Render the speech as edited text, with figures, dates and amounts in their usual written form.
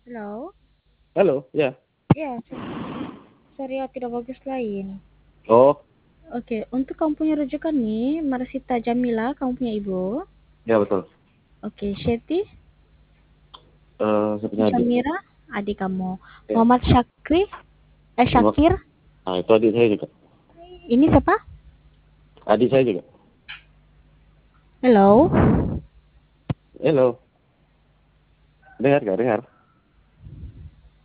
Halo? Halo, ya. Ya, sorry ya tidak bagus lain. Oh, Oke, untuk kamu punya rujukan nih, Marsita Jamila, kamu punya ibu. ya betul. Oke, Shetty, Saya punya adik. Shamira, adik kamu. Ya. Muhammad Nomor, Syakir, nah itu adik saya juga. ini siapa? Adik saya juga. Halo? Halo. Dengar gak? Dengar.